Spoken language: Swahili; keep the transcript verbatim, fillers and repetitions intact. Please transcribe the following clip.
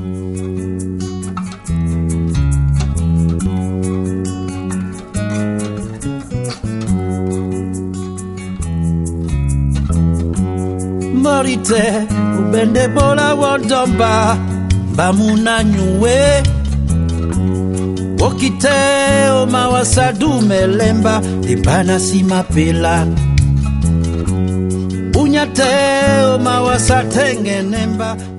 Morite ubende bola wodomba bamuna nyuwe Okite o mawasadu melemba Ibana simapela Unyate o mawasatenge nemba